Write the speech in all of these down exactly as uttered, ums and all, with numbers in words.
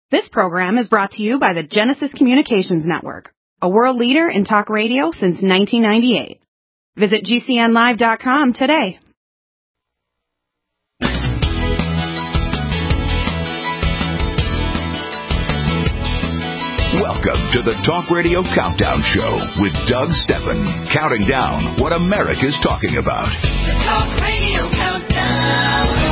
This program is brought to you by the Genesis Communications Network, a world leader in talk radio since nineteen ninety-eight. Visit G C N live dot com today. Welcome to the Talk Radio Countdown Show with Doug Steffen, counting down what America's talking about. The Talk Radio Countdown.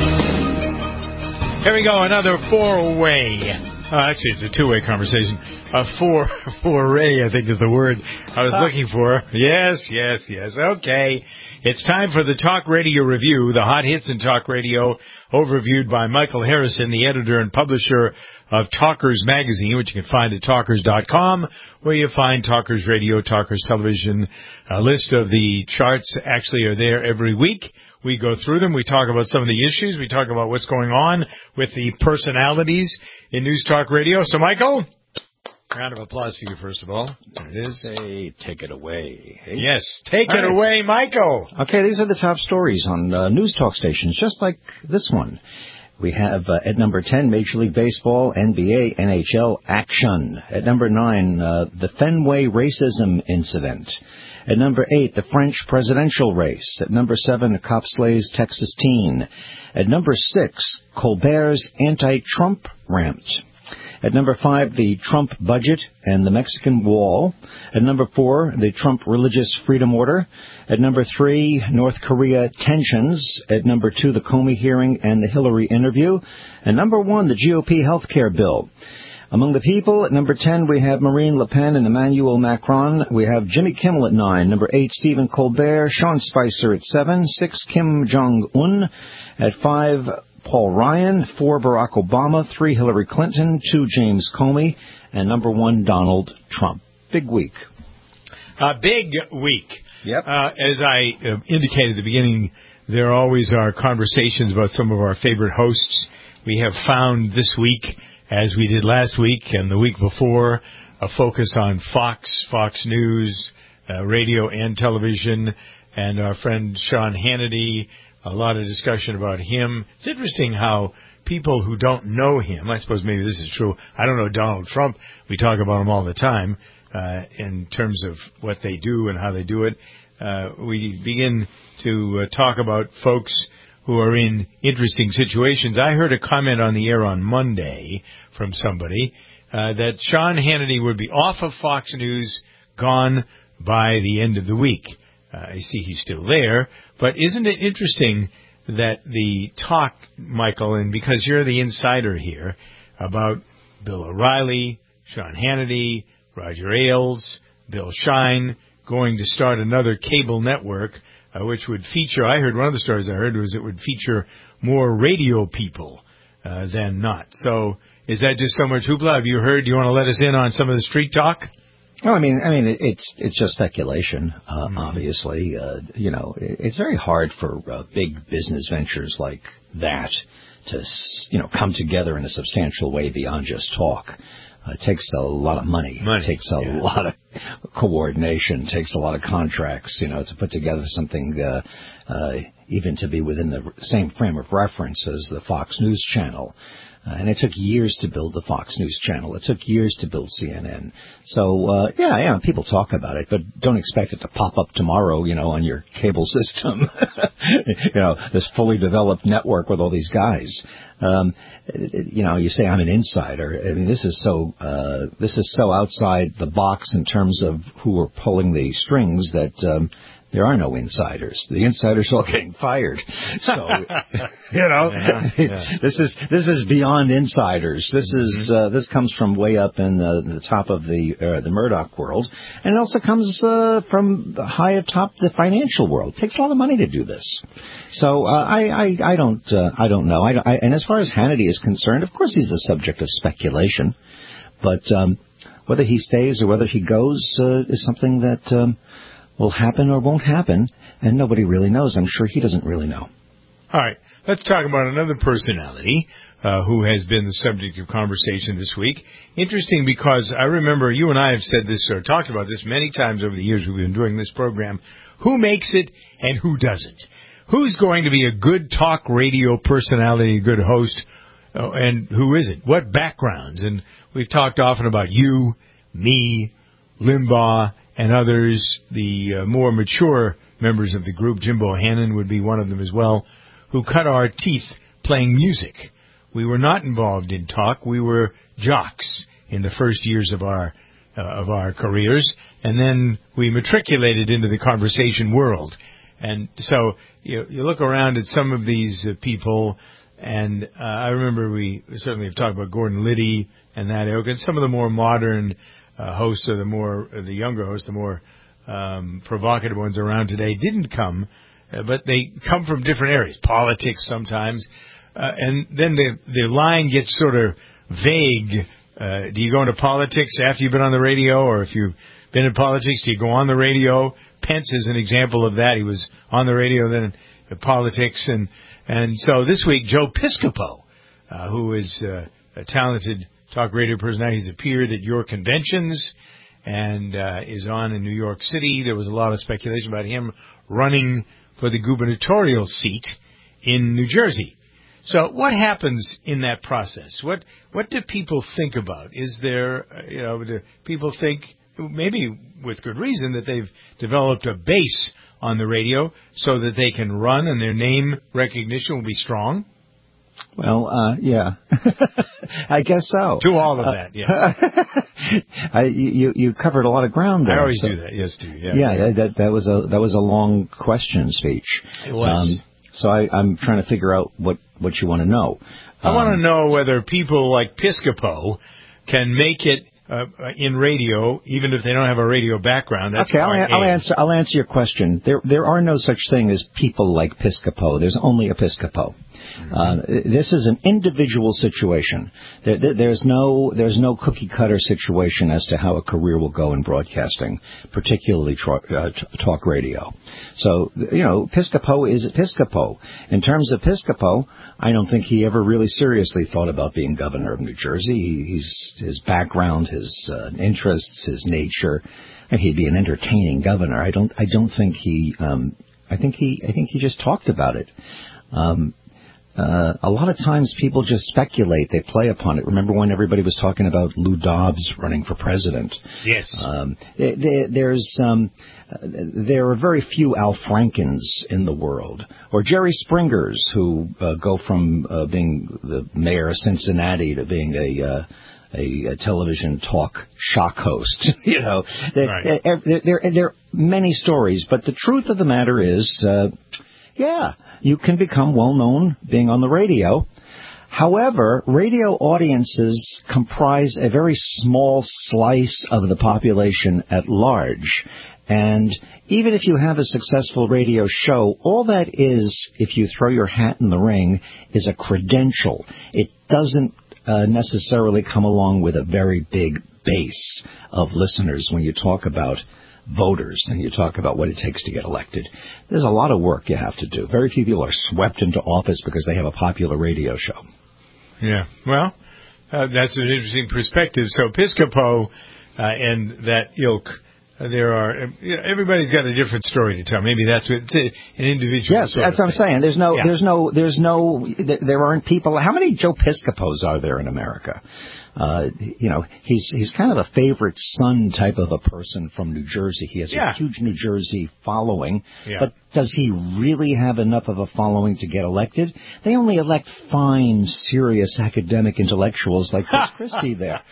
Here we go, another four-way. Uh, actually, it's a two-way conversation. A four, four-ray, I think is the word I was looking for. Yes, yes, yes. Okay. It's time for the Talk Radio Review, the hot hits in talk radio, overviewed by Michael Harrison, the editor and publisher of Talkers Magazine, which you can find at talkers dot com, where you find Talkers Radio, Talkers Television. A list of the charts actually are there every week. We go through them. We talk about some of the issues. We talk about what's going on with the personalities in News Talk Radio. So, Michael, round of applause for you, first of all. There it is. Hey, take it away. Hey. Yes, take all it right. away, Michael. Okay, these are the top stories on uh, News Talk stations, just like this one. We have uh, at number ten, Major League Baseball, N B A, N H L action. At number nine, uh, the Fenway racism incident. At number eight, the French presidential race. At number seven, a cop slays Texas teen. At number six, Colbert's anti-Trump rant. At number five, the Trump budget and the Mexican wall. At number four, the Trump religious freedom order. At number three, North Korea tensions. At number two, the Comey hearing and the Hillary interview. And number one, the G O P health care bill. Among the people, at number ten, we have Marine Le Pen and Emmanuel Macron. We have Jimmy Kimmel at nine. Number eight, Stephen Colbert. Sean Spicer at seven. Six, Kim Jong-un. At five, Paul Ryan. Four, Barack Obama. Three, Hillary Clinton. Two, James Comey. And number one, Donald Trump. Big week. A big week. Yep. Uh, as I uh, indicated at the beginning, there always are conversations about some of our favorite hosts. We have found this week, as we did last week and the week before, a focus on Fox, Fox News, uh, radio and television, and our friend Sean Hannity, a lot of discussion about him. It's interesting how people who don't know him, I suppose maybe this is true, I don't know Donald Trump, we talk about him all the time uh, in terms of what they do and how they do it. Uh, we begin to uh, talk about folks who are in interesting situations. I heard a comment on the air on Monday from somebody uh, that Sean Hannity would be off of Fox News, gone by the end of the week. Uh, I see he's still there, but isn't it interesting that the talk, Michael, and because you're the insider here, about Bill O'Reilly, Sean Hannity, Roger Ailes, Bill Shine, going to start another cable network, Uh, which would feature, I heard one of the stories I heard was it would feature more radio people uh, than not. So is that just so much hoopla? Have you heard? Do you want to let us in on some of the street talk? Oh, I mean, I mean, it's it's just speculation. Uh, mm-hmm. Obviously, uh, you know, it's very hard for uh, big business ventures like that to, you know, come together in a substantial way beyond just talk. Uh, it takes a lot of money. money. It takes a yeah. lot of coordination. It takes a lot of contracts, you know, to put together something, uh, uh, even to be within the same frame of reference as the Fox News channel. Uh, and it took years to build the Fox News channel. It took years to build C N N. So, uh, yeah, yeah, people talk about it, but don't expect it to pop up tomorrow, you know, on your cable system. You know, this fully developed network with all these guys. Um, you know, you say I'm an insider. I mean, this is so, uh, this is so outside the box in terms of who are pulling the strings that, um, there are no insiders. The insiders are all getting fired. So, you know, yeah, yeah. this is this is beyond insiders. This mm-hmm. is uh, this comes from way up in the, the top of the uh, the Murdoch world, and it also comes uh, from high atop the financial world. It takes a lot of money to do this. So uh, I, I I don't uh, I don't know. I, I, and as far as Hannity is concerned, of course he's the subject of speculation, but um, whether he stays or whether he goes uh, is something that. Um, will happen or won't happen, and nobody really knows. I'm sure he doesn't really know. All right. Let's talk about another personality uh, who has been the subject of conversation this week. Interesting because I remember you and I have said this or talked about this many times over the years we've been doing this program. Who makes it and who doesn't? Who's going to be a good talk radio personality, a good host, oh, and who is it? What backgrounds? And we've talked often about you, me, Limbaugh, and others. The uh, more mature members of the group, Jim Bohannon would be one of them as well, who cut our teeth playing music. We were not involved in talk. We were jocks in the first years of our uh, of our careers, and then we matriculated into the conversation world. And so you, you look around at some of these uh, people, and uh, I remember we certainly have talked about Gordon Liddy and that ilk, and some of the more modern uh, hosts, or the more uh, the younger hosts, the more um, provocative ones around today, didn't come, uh, but they come from different areas, politics sometimes, uh, and then the the line gets sort of vague. Uh, do you go into politics after you've been on the radio, or if you've been in politics, do you go on the radio? Pence is an example of that. He was on the radio, then in politics, and and so this week, Joe Piscopo, uh, who is uh, a talented talk radio personality, he's appeared at your conventions and uh, is on in New York City. There was a lot of speculation about him running for the gubernatorial seat in New Jersey. So what happens in that process? What what do people think about? Is there, uh, you know, do people think, maybe with good reason, that they've developed a base on the radio so that they can run and their name recognition will be strong? Well, uh, yeah, I guess so. To all of that, yeah. I, you you covered a lot of ground there. I always so, do that. Yes, do yeah. Yeah, yeah. That that was a that was a long question speech. It was. Um, so I, I'm trying to figure out what, what you want to know. I um, want to know whether people like Piscopo can make it Uh, in radio, even if they don't have a radio background. That's okay, I'll, I'll answer. I'll answer your question. There, there are no such thing as people like Piscopo. There's only a Piscopo. Mm-hmm. Uh, this is an individual situation. There, there, there's no, there's no cookie cutter situation as to how a career will go in broadcasting, particularly tra- uh, t- talk radio. So, you know, Piscopo is Piscopo. In terms of Piscopo, I don't think he ever really seriously thought about being governor of New Jersey. He, he's his background, his uh, interests, his nature, and he'd be an entertaining governor. I don't. I don't think he. Um, I think he. I think he just talked about it. Um, uh, a lot of times people just speculate. They play upon it. Remember when everybody was talking about Lou Dobbs running for president? Yes. Um, there, there, there's. Um, There are very few Al Frankens in the world, or Jerry Springers, who uh, go from uh, being the mayor of Cincinnati to being a, uh, a, a television talk shock host. you know, there, right. there, there, there are many stories, but the truth of the matter is, uh, yeah, you can become well known being on the radio. However, radio audiences comprise a very small slice of the population at large. And even if you have a successful radio show, all that is, if you throw your hat in the ring, is a credential. It doesn't uh, necessarily come along with a very big base of listeners when you talk about voters and you talk about what it takes to get elected. There's a lot of work you have to do. Very few people are swept into office because they have a popular radio show. Yeah, well, uh, that's an interesting perspective. So Piscopo uh, and that ilk, uh, there are, you know, everybody's got a different story to tell. Maybe that's what, it's a, an individual. Yes, sort that's of what I'm thing. saying. There's no, yeah. there's no, there's no, there, there aren't people. How many Joe Piscopos are there in America? Uh, you know, he's he's kind of a favorite son type of a person from New Jersey. He has yeah. a huge New Jersey following, yeah. but does he really have enough of a following to get elected? They only elect fine, serious academic intellectuals like Chris Christie there.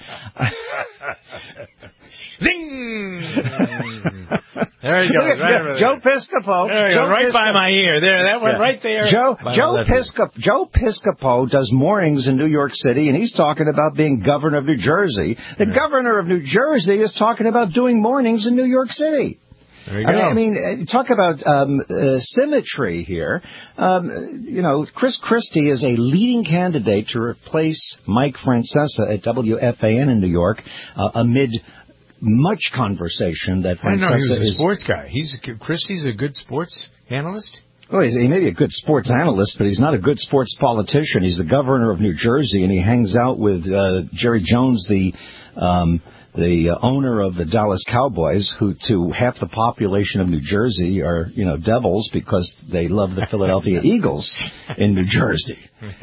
Zing! There he goes. Right over Joe there. Piscopo. There you Joe go. Right Piscopo. by my ear. There, that one Yeah. right there. Joe By Joe my left ear. Piscopo, Joe Piscopo does mornings in New York City, and he's talking about being governor of New Jersey. The Yeah. governor of New Jersey is talking about doing mornings in New York City. There you I go. mean, I mean, uh, talk about um, uh, symmetry here. Um, you know, Chris Christie is a leading candidate to replace Mike Francesa at W F A N in New York uh, amid much conversation that I didn't know he was Francesa a is. sports guy. He's Christie's a good sports analyst. Well, he's, he may be a good sports analyst, but he's not a good sports politician. He's the governor of New Jersey, and he hangs out with uh, Jerry Jones, the um, the uh, owner of the Dallas Cowboys, who to half the population of New Jersey are, you know, devils because they love the Philadelphia Eagles in New Jersey.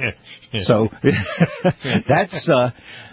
So that's uh,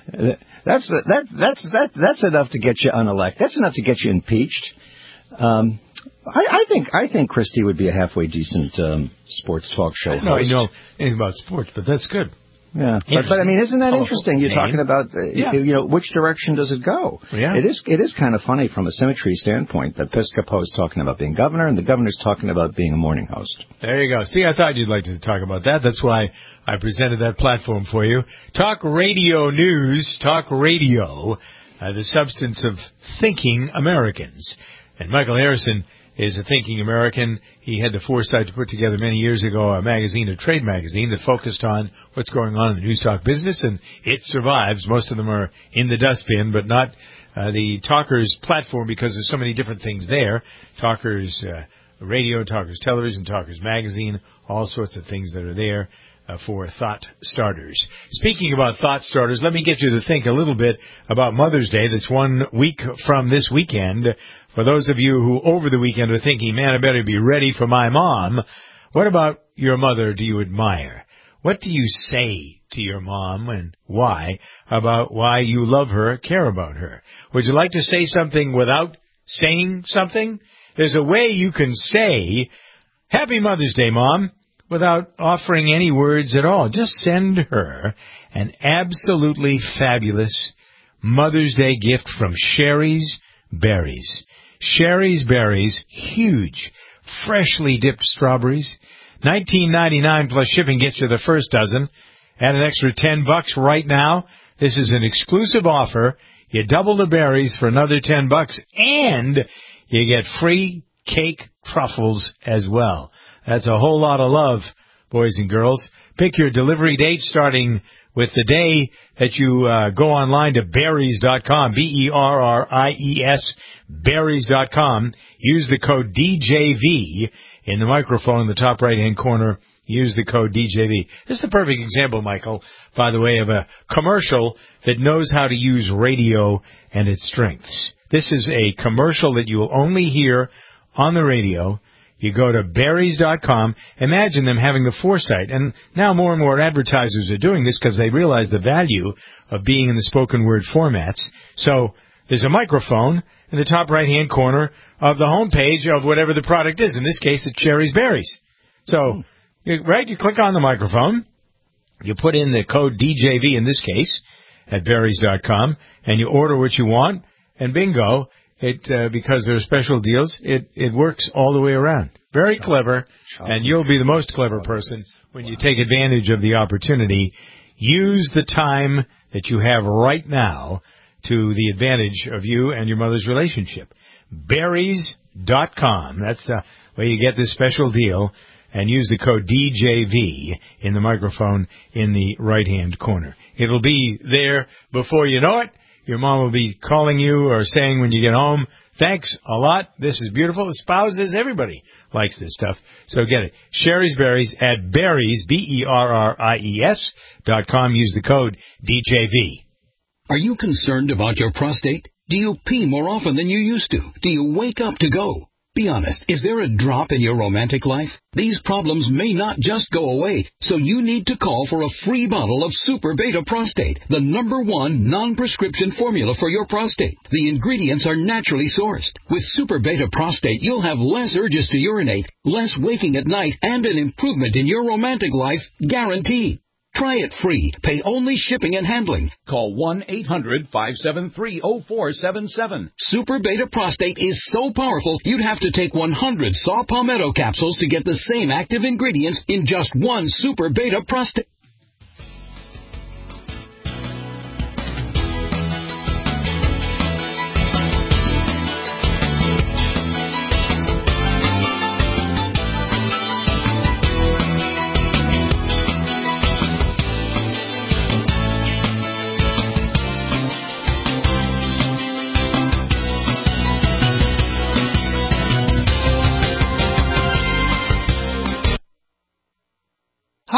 that's that that's that that's enough to get you unelected. That's enough to get you impeached. Um, I, I think I think Christie would be a halfway decent um, sports talk show host. I don't know, you know anything about sports, but that's good. Yeah, but, but I mean, isn't that interesting? You're talking about, uh, yeah. you know, which direction does it go? Yeah. It is it is kind of funny from a symmetry standpoint that Piscopo is talking about being governor and the governor's talking about being a morning host. There you go. See, I thought you'd like to talk about that. That's why I presented that platform for you. Talk radio news, talk radio, uh, the substance of thinking Americans. And Michael Harrison is a thinking American. He had the foresight to put together many years ago a magazine, a trade magazine, that focused on what's going on in the news talk business, and it survives. Most of them are in the dustbin, but not uh, the Talkers platform because there's so many different things there. Talkers uh, radio, Talkers television, Talkers magazine, all sorts of things that are there uh, for thought starters. Speaking about thought starters, let me get you to think a little bit about Mother's Day. That's one week from this weekend. For those of you who over the weekend are thinking, man, I better be ready for my mom, what about your mother do you admire? What do you say to your mom and why about why you love her, care about her? Would you like to say something without saying something? There's a way you can say, Happy Mother's Day, Mom, without offering any words at all. Just send her an absolutely fabulous Mother's Day gift from Sherry's Berries. Sherry's Berries, huge, freshly dipped strawberries. nineteen ninety-nine plus shipping gets you the first dozen. Add an extra ten bucks right now. This is an exclusive offer. You double the berries for another ten bucks, and you get free cake truffles as well. That's a whole lot of love, boys and girls. Pick your delivery date starting with the day that you uh, go online to berries dot com, B E R R I E S, berries dot com. Use the code D J V in the microphone in the top right-hand corner. Use the code D J V. This is the perfect example, Michael, by the way, of a commercial that knows how to use radio and its strengths. This is a commercial that you will only hear on the radio. You go to berries dot com. Imagine them having the foresight. And now more and more advertisers are doing this because they realize the value of being in the spoken word formats. So there's a microphone in the top right-hand corner of the homepage of whatever the product is. In this case, it's Sherry's Berries. So, you, right, you click on the microphone. You put in the code D J V in this case at berries dot com, and you order what you want, and bingo. It uh, because there are special deals, it, it works all the way around. Very clever, and you'll be the most clever person when you take advantage of the opportunity. Use the time that you have right now to the advantage of you and your mother's relationship. berries dot com. That's uh, where you get this special deal, and use the code D J V in the microphone in the right-hand corner. It'll be there before you know it. Your mom will be calling you or saying when you get home, thanks a lot. This is beautiful. The spouses, everybody likes this stuff. So get it. Sherry's Berries at berries, B E R R I E S dot com. Use the code D J V. Are you concerned about your prostate? Do you pee more often than you used to? Do you wake up to go? Be honest, is there a drop in your romantic life? These problems may not just go away, so you need to call for a free bottle of Super Beta Prostate, the number one non-prescription formula for your prostate. The ingredients are naturally sourced. With Super Beta Prostate, you'll have less urges to urinate, less waking at night, and an improvement in your romantic life guaranteed. Try it free. Pay only shipping and handling. Call one eight hundred five seven three oh four seven seven. Super Beta Prostate is so powerful, you'd have to take one hundred Saw Palmetto capsules to get the same active ingredients in just one Super Beta Prostate.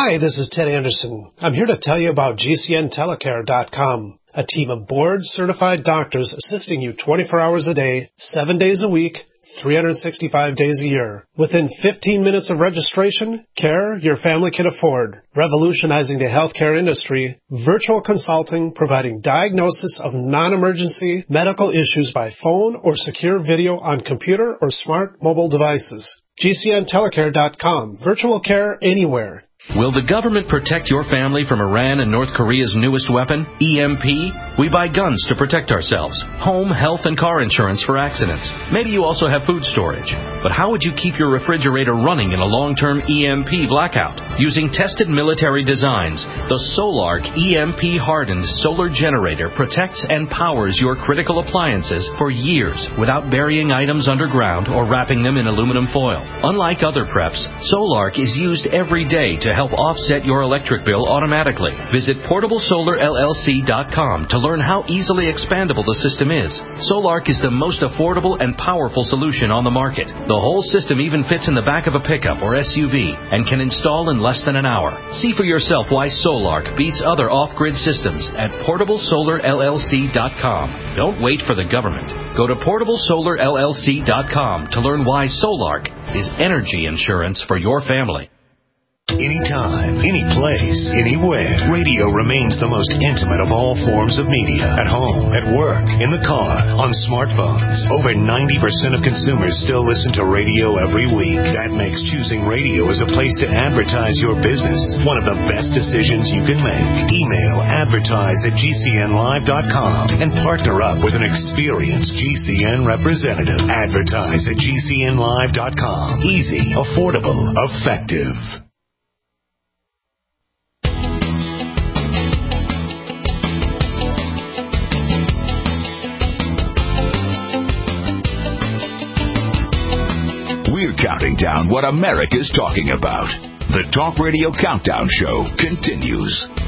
Hi, this is Ted Anderson. I'm here to tell you about G C N telecare dot com, a team of board-certified doctors assisting you twenty-four hours a day, seven days a week, three hundred sixty-five days a year. Within fifteen minutes of registration, care your family can afford. Revolutionizing the healthcare industry, virtual consulting providing diagnosis of non-emergency medical issues by phone or secure video on computer or smart mobile devices. G C N telecare dot com. Virtual care anywhere. Will the government protect your family from Iran and North Korea's newest weapon, E M P? We buy guns to protect ourselves, home, health, and car insurance for accidents. Maybe you also have food storage. But how would you keep your refrigerator running in a long-term E M P blackout? Using tested military designs, the Solark E M P-hardened solar generator protects and powers your critical appliances for years without burying items underground or wrapping them in aluminum foil. Unlike other preps, Solark is used every day to help offset your electric bill automatically. Visit portable solar L L C dot com to learn how easily expandable the system is. Solark is the most affordable and powerful solution on the market. The whole system even fits in the back of a pickup or S U V and can install in less than an hour. See for yourself why Solark beats other off-grid systems at portable solar L L C dot com. Don't wait for the government. Go to portable solar L L C dot com to learn why Solark is energy insurance for your family. Anytime, any place, anywhere, radio remains the most intimate of all forms of media. At home, at work, in the car, on smartphones. Over ninety percent of consumers still listen to radio every week. That makes choosing radio as a place to advertise your business one of the best decisions you can make. Email advertise at G C N live dot com and partner up with an experienced G C N representative. Advertise at G C N live dot com. Easy, affordable, effective. Counting down what America's talking about. The Talk Radio Countdown Show continues.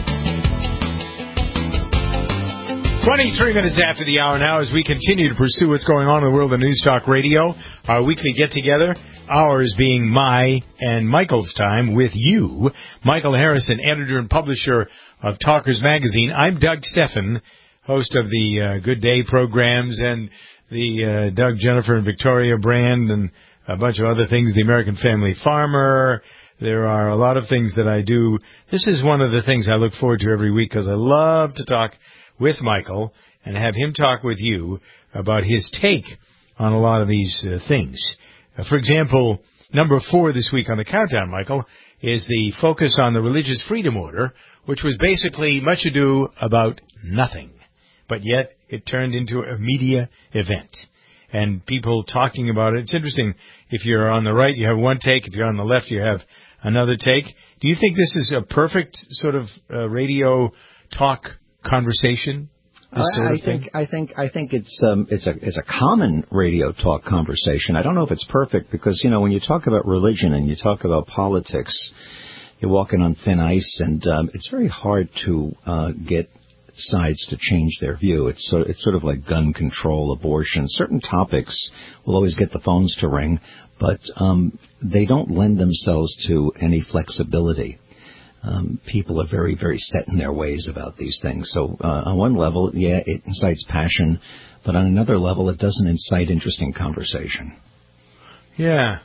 twenty-three minutes after the hour now as we continue to pursue what's going on in the world of News Talk Radio. Our weekly get-together, ours being my and Michael's time with you. Michael Harrison, editor and publisher of Talkers Magazine. I'm Doug Steffen, host of the uh, Good Day programs and the uh, Doug, Jennifer, and Victoria brand and a bunch of other things, the American Family Farmer. There are a lot of things that I do. This is one of the things I look forward to every week because I love to talk with Michael and have him talk with you about his take on a lot of these uh, things. Uh, for example, number four this week on the countdown, Michael, is the focus on the Religious Freedom Order, which was basically much ado about nothing, but yet it turned into a media event. And people talking about it. It's interesting. If you're on the right, you have one take. If you're on the left, you have another take. Do you think this is a perfect sort of uh, radio talk conversation? This I, sort of I think thing? I think I think it's um, it's a it's a common radio talk conversation. I don't know if it's perfect because you know when you talk about religion and you talk about politics, you're walking on thin ice, and um, it's very hard to uh, get sides to change their view. It's sort of, it's sort of like gun control, abortion. Certain topics will always get the phones to ring, but um, they don't lend themselves to any flexibility. Um, people are very, very set in their ways about these things. So uh, on one level, yeah, it incites passion, but on another level, it doesn't incite interesting conversation. Yeah.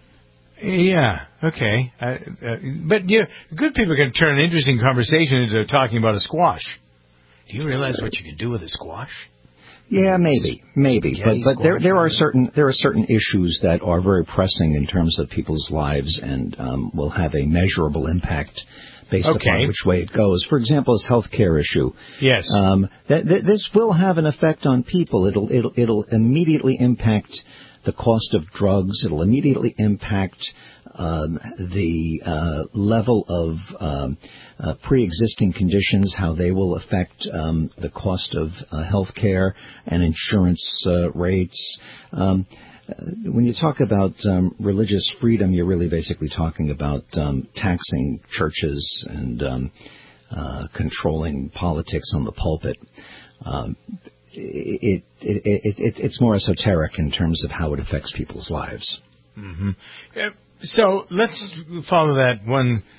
Yeah, okay. Uh, uh, but yeah, good people can turn an interesting conversation into talking about a squash. Do you realize what you can do with a squash? Yeah, maybe, maybe, Spaghetti but but there squash, there are right? certain there are certain issues that are very pressing in terms of people's lives and um, will have a measurable impact based Okay. upon which way it goes. For example, this health care issue. Yes. Um, th- th- this will have an effect on people. It'll it'll it'll immediately impact the cost of drugs. It'll immediately impact um, the uh, level of um, uh, pre-existing conditions, how they will affect um, the cost of uh, health care and insurance uh, rates. Um, when you talk about um, religious freedom, you're really basically talking about um, taxing churches and um, uh, controlling politics on the pulpit. Um, It, it, it, it, it's more esoteric in terms of how it affects people's lives. Mm-hmm. Uh, so let's follow that one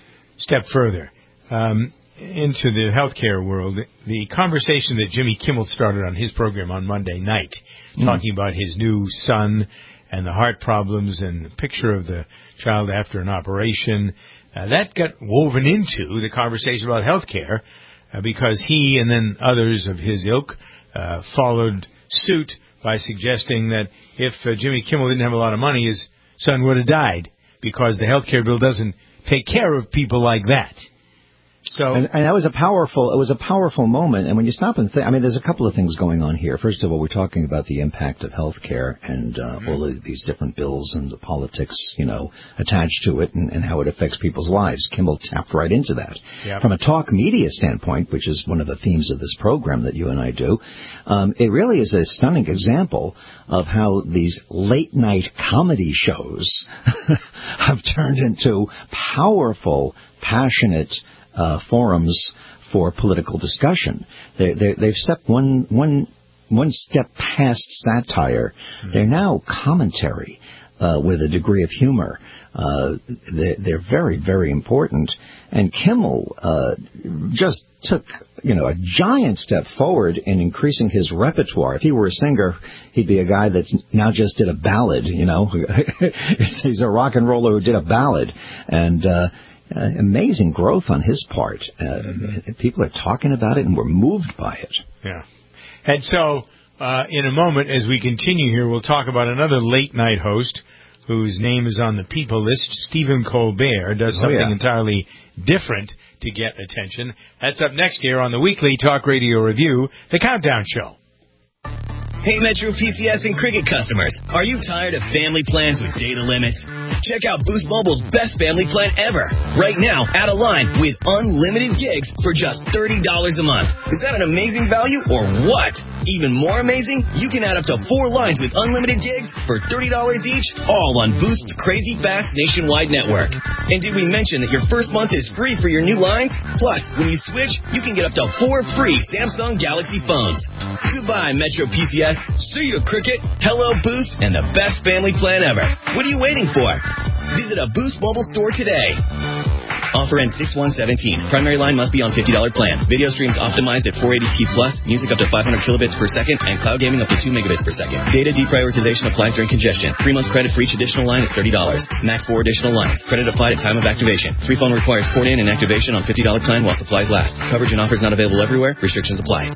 step further um, into the healthcare world, the conversation that Jimmy Kimmel started on his program on Monday night, mm. talking about his new son and the heart problems and the picture of the child after an operation, uh, that got woven into the conversation about healthcare uh, because he and then others of his ilk uh, followed suit by suggesting that if uh, Jimmy Kimmel didn't have a lot of money, his son would have died because the healthcare bill doesn't take care of people like that. So, and, and that was a powerful, it was a powerful moment. And when you stop and think, I mean, there's a couple of things going on here. First of all, we're talking about the impact of health care and uh, mm-hmm. all of these different bills and the politics, you know, attached to it and, and how it affects people's lives. Kimmel tapped right into that. Yep. From a talk media standpoint, which is one of the themes of this program that you and I do, um, it really is a stunning example of how these late night comedy shows have turned into powerful, passionate Uh, forums for political discussion. They, they, they've stepped one, one, one step past satire. Mm-hmm. They're now commentary uh, with a degree of humor. Uh, they're, they're very, very important. And Kimmel uh, just took, you know, a giant step forward in increasing his repertoire. If he were a singer, he'd be a guy that's now just did a ballad, you know. He's a rock and roller who did a ballad. And uh Uh, amazing growth on his part. Uh, mm-hmm. People are talking about it, and we're moved by it. Yeah. And so, uh, in a moment, as we continue here, we'll talk about another late-night host whose name is on the people list. Stephen Colbert does something oh, yeah. entirely different to get attention. That's up next here on the weekly Talk Radio Review, The Countdown Show. Hey, Metro P C S and Cricket customers, are you tired of family plans with data limits? Check out Boost Mobile's best family plan ever. Right now, add a line with unlimited gigs for just thirty dollars a month. Is that an amazing value or what? Even more amazing, you can add up to four lines with unlimited gigs for thirty dollars each, all on Boost's crazy fast nationwide network. And did we mention that your first month is free for your new lines? Plus, when you switch, you can get up to four free Samsung Galaxy phones. Goodbye, Metro P C S. See you, Cricket. Hello, Boost, and the best family plan ever. What are you waiting for? Visit a Boost mobile store today. Offer ends six one seventeen. Primary line must be on fifty dollars plan. Video streams optimized at four eighty p plus. Music up to five hundred kilobits per second. And cloud gaming up to two megabits per second. Data deprioritization applies during congestion. Three months credit for each additional line is thirty dollars. Max four additional lines. Credit applied at time of activation. Free phone requires port in and activation on fifty dollars plan while supplies last. Coverage and offers not available everywhere. Restrictions apply.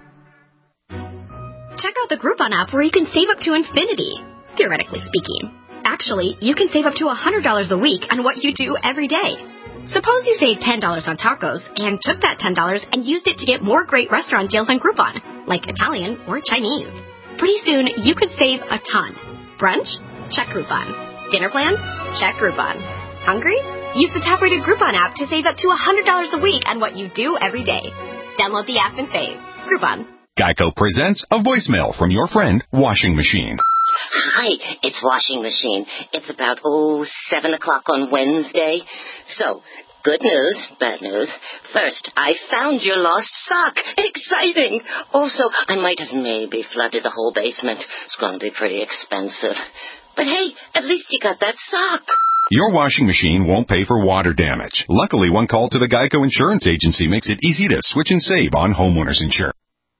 Check out the Groupon app where you can save up to infinity, theoretically speaking. Actually, you can save up to one hundred dollars a week on what you do every day. Suppose you saved ten dollars on tacos and took that ten dollars and used it to get more great restaurant deals on Groupon, like Italian or Chinese. Pretty soon, you could save a ton. Brunch? Check Groupon. Dinner plans? Check Groupon. Hungry? Use the top-rated Groupon app to save up to one hundred dollars a week on what you do every day. Download the app and save. Groupon. Geico presents a voicemail from your friend, Washing Machine. Hi, it's Washing Machine. It's about, oh, seven o'clock on Wednesday. So, good news, bad news. First, I found your lost sock. Exciting. Also, I might have maybe flooded the whole basement. It's going to be pretty expensive. But hey, at least you got that sock. Your washing machine won't pay for water damage. Luckily, one call to the Geico Insurance Agency makes it easy to switch and save on homeowners insurance.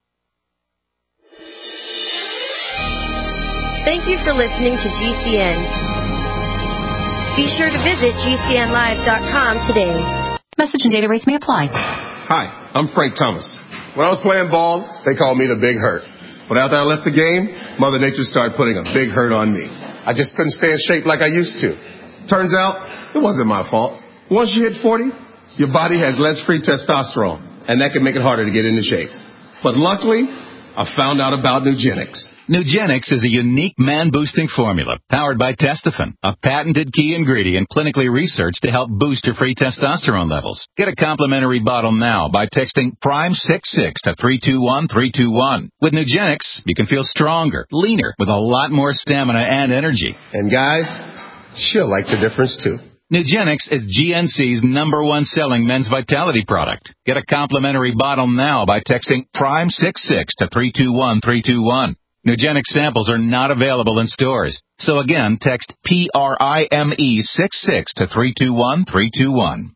Thank you for listening to G C N. Be sure to visit G C N live dot com today. Message and data rates may apply. Hi, I'm Frank Thomas. When I was playing ball, they called me the Big Hurt. But after I left the game, Mother Nature started putting a big hurt on me. I just couldn't stay in shape like I used to. Turns out, it wasn't my fault. Once you hit forty, your body has less free testosterone, and that can make it harder to get into shape. But luckily, I found out about Nugenix. Nugenix is a unique man-boosting formula powered by Testofen, a patented key ingredient clinically researched to help boost your free testosterone levels. Get a complimentary bottle now by texting Prime sixty-six to three two one three two one. With Nugenix, you can feel stronger, leaner, with a lot more stamina and energy. And guys, she'll like the difference too. Nugenix is G N C's number one selling men's vitality product. Get a complimentary bottle now by texting Prime sixty-six to three two one three two one. Nugenix samples are not available in stores. So again, text P R I M E sixty-six to three two one three two one.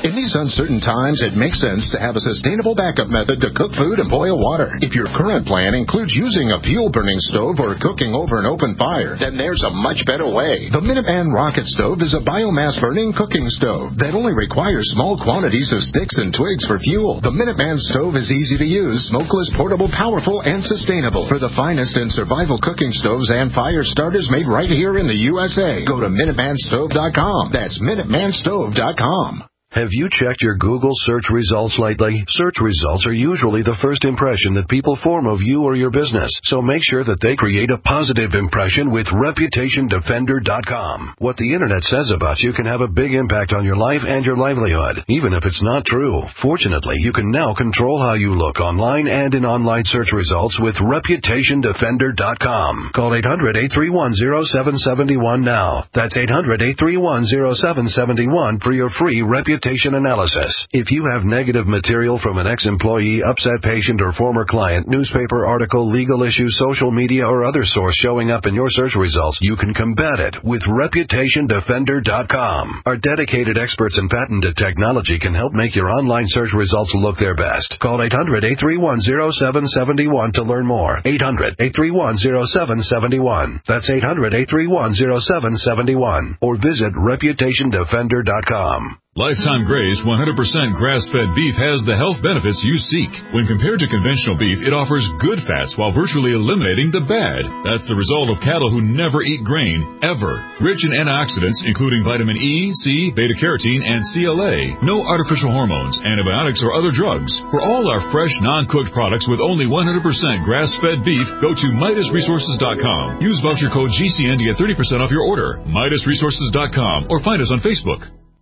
In these uncertain times, it makes sense to have a sustainable backup method to cook food and boil water. If your current plan includes using a fuel-burning stove or cooking over an open fire, then there's a much better way. The Minuteman Rocket Stove is a biomass-burning cooking stove that only requires small quantities of sticks and twigs for fuel. The Minuteman stove is easy to use, smokeless, portable, powerful, and sustainable. For the finest in survival cooking stoves and fire starters made right here in the U S A, go to Minuteman Stove dot com. That's Minuteman Stove dot com. Have you checked your Google search results lately? Search results are usually the first impression that people form of you or your business, so make sure that they create a positive impression with Reputation Defender dot com. What the Internet says about you can have a big impact on your life and your livelihood, even if it's not true. Fortunately, you can now control how you look online and in online search results with Reputation Defender dot com. Call eight hundred, eight three one, zero seven seven one now. That's eight hundred, eight three one, zero seven seven one for your free Reputation analysis. If you have negative material from an ex-employee, upset patient, or former client, newspaper article, legal issue, social media, or other source showing up in your search results, you can combat it with Reputation Defender dot com. Our dedicated experts in patented technology can help make your online search results look their best. Call eight hundred, eight three one, zero seven seven one to learn more. eight hundred, eight three one, zero seven seven one. That's eight hundred, eight three one, zero seven seven one. Or visit Reputation Defender dot com. Lifetime Graze one hundred percent grass-fed beef has the health benefits you seek. When compared to conventional beef, it offers good fats while virtually eliminating the bad. That's the result of cattle who never eat grain, ever. Rich in antioxidants, including vitamin E, C, beta-carotene, and C L A. No artificial hormones, antibiotics, or other drugs. For all our fresh, non-cooked products with only one hundred percent grass-fed beef, go to Midas Resources dot com. Use voucher code G C N to get thirty percent off your order. Midas Resources dot com or find us on Facebook.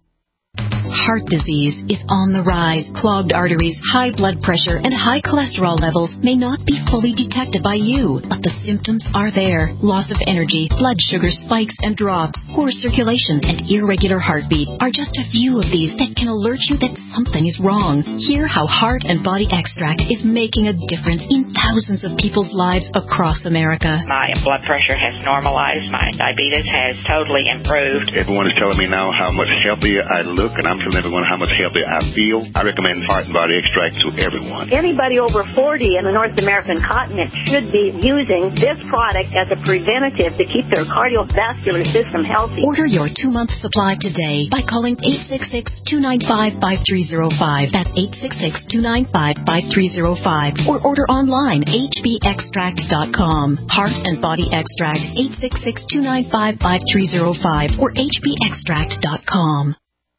Heart disease is on the rise. Clogged arteries, high blood pressure, and high cholesterol levels may not be fully detected by you, but the symptoms are there. Loss of energy, blood sugar spikes and drops, poor circulation, and irregular heartbeat are just a few of these that can alert you that something is wrong. Hear how Heart and Body Extract is making a difference in thousands of people's lives across America. My blood pressure has normalized. My diabetes has totally improved. Everyone is telling me now how much healthier I look, and I'm telling everyone how much healthier I feel. I recommend Heart and Body Extract to everyone. Anybody over forty in the North American continent should be using this product as a preventative to keep their cardiovascular system healthy. Order your two-month supply today by calling eight six six, two nine five, five three zero five. That's eight six six, two nine five, five three zero five. Or order online, H B extract dot com. Heart and Body Extract, eight six six, two nine five, five three zero five or H B extract dot com.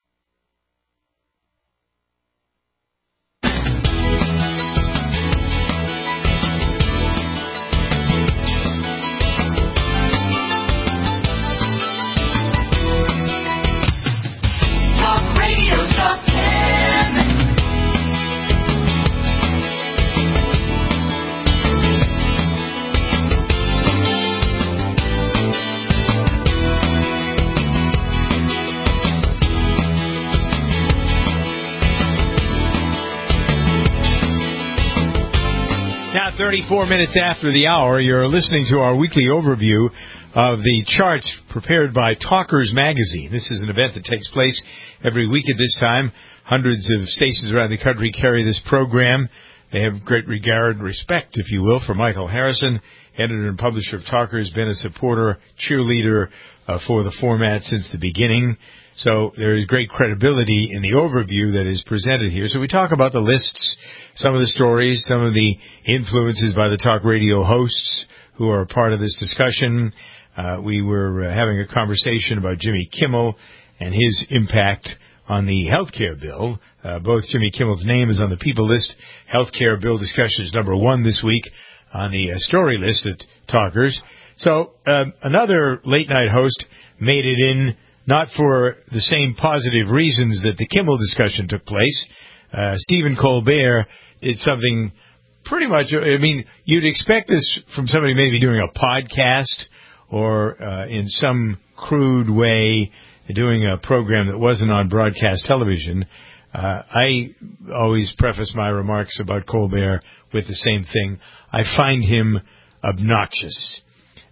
thirty-four minutes after the hour, you're listening to our weekly overview of the charts prepared by Talkers Magazine. This is an event that takes place every week at this time. Hundreds of stations around the country carry this program. They have great regard and respect, if you will, for Michael Harrison, editor and publisher of Talkers, been a supporter, cheerleader uh, for the format since the beginning. So there is great credibility in the overview that is presented here. So we talk about the lists, some of the stories, some of the influences by the talk radio hosts who are part of this discussion. Uh, we were uh, having a conversation about Jimmy Kimmel and his impact on the health care bill. Uh, both Jimmy Kimmel's name is on the People List. Health care bill discussion is number one this week on the uh, story list at Talkers. So uh, another late-night host made it in, not for the same positive reasons that the Kimmel discussion took place. Uh, Stephen Colbert did something pretty much, I mean, you'd expect this from somebody maybe doing a podcast or uh, in some crude way doing a program that wasn't on broadcast television. Uh, I always preface my remarks about Colbert with the same thing. I find him obnoxious.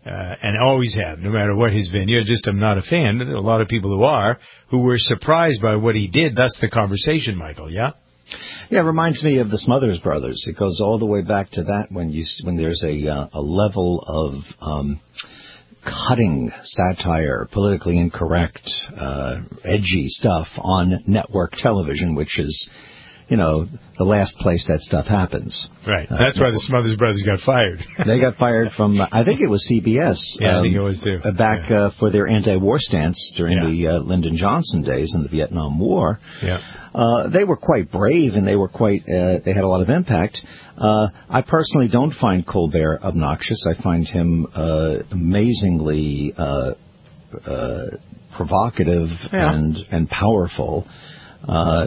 uh, and always have, no matter what his venue. Just I'm not a fan. There are a lot of people who are, who were surprised by what he did. That's the conversation, Michael, yeah? Yeah, it reminds me of the Smothers Brothers. It goes all the way back to that when you when there's a uh, a level of um, cutting satire, politically incorrect, uh, edgy stuff on network television, which is, you know, the last place that stuff happens. Right. That's uh, why the Smothers Brothers got fired. They got fired from, uh, I think it was C B S. Yeah, um, I think it was too. Back yeah. uh, for their anti-war stance during yeah. the uh, Lyndon Johnson days in the Vietnam War. Yeah. Uh, they were quite brave, and they were quite, uh, they had a lot of impact. Uh, I personally don't find Colbert obnoxious. I find him uh, amazingly uh, uh, provocative yeah. and, and powerful. Uh,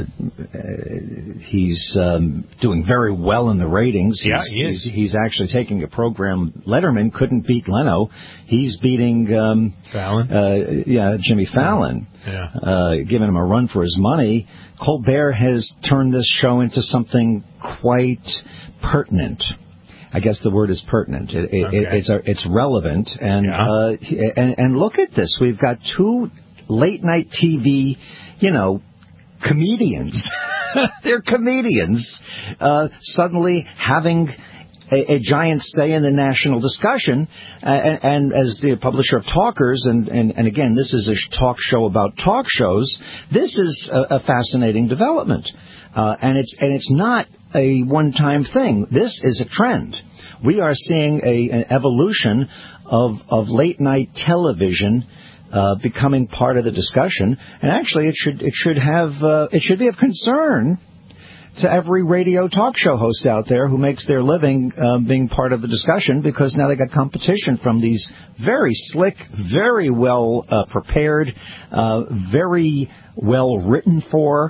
he's um, doing very well in the ratings. He's, yeah, he is. He's, he's actually taking a program. Letterman couldn't beat Leno. He's beating um, Fallon. Uh, yeah, Jimmy Fallon. Yeah. Uh, giving him a run for his money. Colbert has turned this show into something quite pertinent. I guess the word is pertinent. It, it, okay. it, it's uh, it's relevant, and, yeah. uh, and and look at this. We've got two late night T V, you know, comedians. They're comedians uh, suddenly having a, a giant say in the national discussion. Uh, and, and as the publisher of Talkers, and, and, and again, this is a talk show about talk shows, this is a, a fascinating development. Uh, and it's and it's not a one-time thing. This is a trend. We are seeing a, an evolution of, of late-night television Uh, becoming part of the discussion, and actually, it should it should have uh, it should be of concern to every radio talk show host out there who makes their living uh, being part of the discussion, because now they got competition from these very slick, very well uh, prepared, uh, very well written for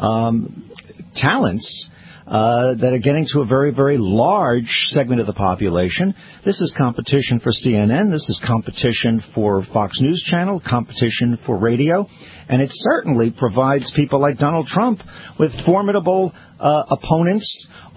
um, talents. Uh, that are getting to a very, very large segment of the population. This is competition for C N N. This is competition for Fox News Channel, competition for radio. And it certainly provides people like Donald Trump with formidable uh, opponents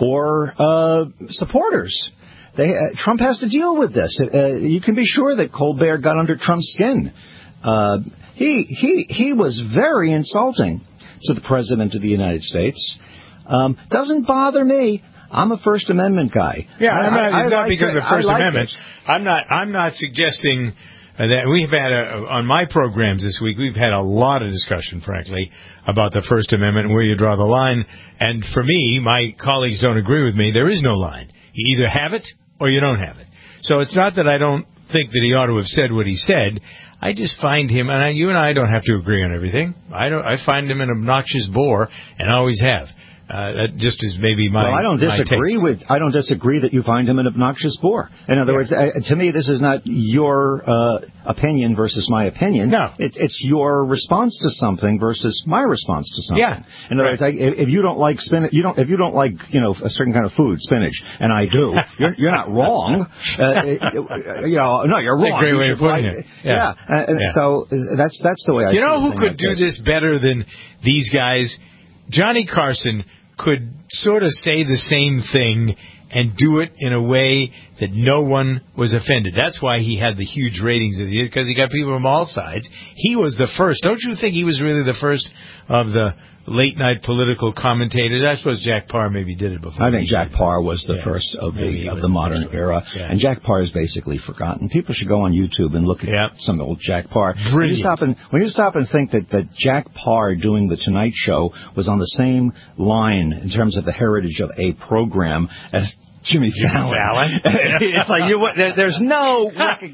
or uh, supporters. They, uh, Trump has to deal with this. Uh, you can be sure that Colbert got under Trump's skin. Uh, he, he, he was very insulting to the President of the United States. Um, doesn't bother me. I'm a First Amendment guy. Yeah, I'm not, I, it's I not like because it. of the First like Amendment. It. I'm not. I'm not suggesting uh, that we've had a, on my programs this week. We've had a lot of discussion, frankly, about the First Amendment and where you draw the line. And for me, my colleagues don't agree with me. There is no line. You either have it or you don't have it. So it's not that I don't think that he ought to have said what he said. I just find him, and I, you and I don't have to agree on everything. I don't. I find him an obnoxious bore, and always have. Uh, that just is maybe my. Well, I don't disagree with. I don't disagree that you find him an obnoxious bore. In other yeah. words, uh, to me, this is not your uh, opinion versus my opinion. No, it, it's your response to something versus my response to something. Yeah. In other right. words, I, if you don't like spinach, you don't. If you don't like, you know, a certain kind of food, spinach, and I do, you're, you're not wrong. Uh, you know, no, you're that's wrong. a great you way of putting like, it. Yeah. yeah. Uh, yeah. So that's that's the way I. You know who could like do this. this better than these guys? Johnny Carson could sort of say the same thing and do it in a way that no one was offended. That's why he had the huge ratings that he did, because he got people from all sides. He was the first. Don't you think he was really the first of the late-night political commentators? I suppose Jack Parr maybe did it before. I think Jack Parr was the yeah, first of the of the modern era. Yeah. And Jack Parr is basically forgotten. People should go on YouTube and look at yeah. some old Jack Parr. Brilliant. When you stop and, when you stop and think that, that Jack Parr doing The Tonight Show was on the same line in terms of the heritage of a program as Jimmy Fallon. Fallon? It's like you. There, there's no